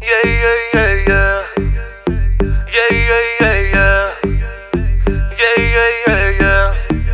Yeah, yeah, yeah, yeah. Yeah, yeah, yeah, yeah. Yeah, yeah, yeah, yeah.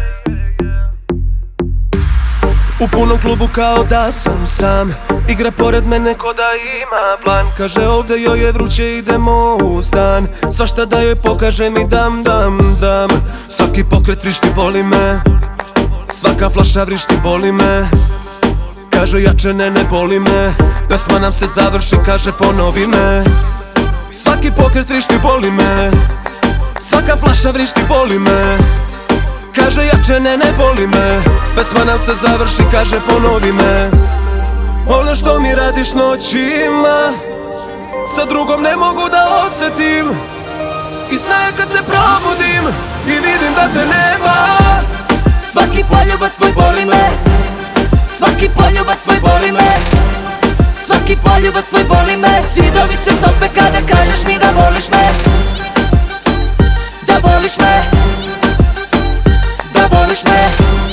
U punom klubu kao da sam sam. Igra pored mene ko da ima plan. Kaže ovdje joj je vruće, idemo u stan. Svašta da joj pokažem i dam. Svaki pokret vrišti, boli me. Svaka flaša vrišti, boli me. Kaže jače, ne boli me. Pesma nam se završi, kaže ponovi me. Svaki pokret vrišti, boli me. Svaka flaša vrišti, boli me. Kaže jače, ne boli me. Pesma nam se završi, kaže ponovi me. Ono što mi radiš noćima, sa drugom ne mogu da osjetim. I snaje kad se probudim i vidim da te nema. Svaki poljubac svoj boli me. Svaki poljubac svoj boli me. Svaki poljubac svoj boli me. Zidovi se tope kada kažeš mi da voliš me. Da voliš me. Da voliš me.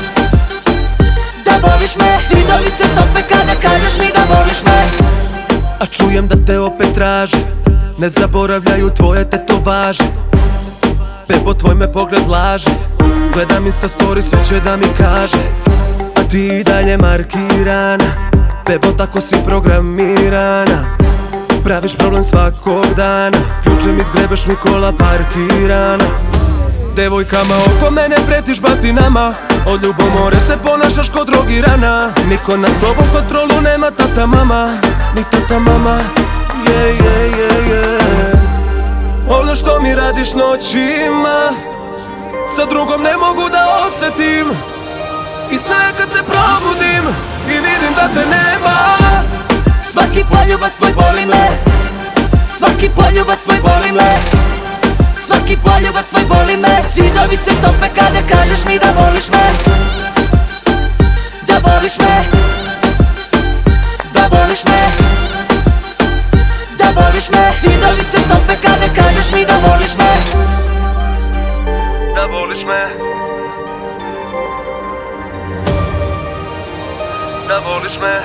Da voliš me. Zidovi se tope kada kažeš mi da voliš me. A čujem da te opet traže. Ne zaboravljaju tvoje tetovaže. Bebo, tvoj me pogled laže. Gledam Insta story, sve će da mi kaže. A ti i dalje markirana. Bebo, tako si programirana. Praviš problem svakog dana. Ključem izgrebeš mi kola parkirana. Devojkama oko mene pretiš batinama. Od ljubomore se ponašaš ko drogirana. Niko nad tobom kontrolu nema, tata mama. Ni tata mama. Yeah, yeah, yeah, yeah. Ono što mi radiš noćima, sa drugom ne mogu da osjetim. I sve kad se probudim i vidim da te nema. Svaki poljubac svoj boli me. Svaki poljubac svoj boli me. Svaki poljubac svoj boli me. Zidovi se tope kada kažeš mi da voliš me. Da voliš me. Da voliš me. Da voliš me. Zidovi se tope kada kažeš mi da voliš me. Da voliš me. Da voliš me.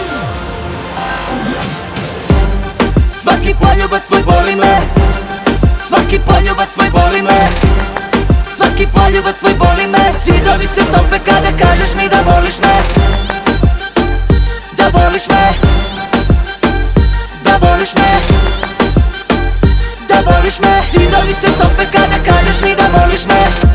Svaki poljubac svoj boli me. Svaki poljubac svoj boli me. Svaki poljubac svoj boli me. Zidovi se tope kada kažeš mi da voliš me. Da voliš me. Da voliš me. Da voliš me. Zidovi se tope kada kažeš mi da voliš me.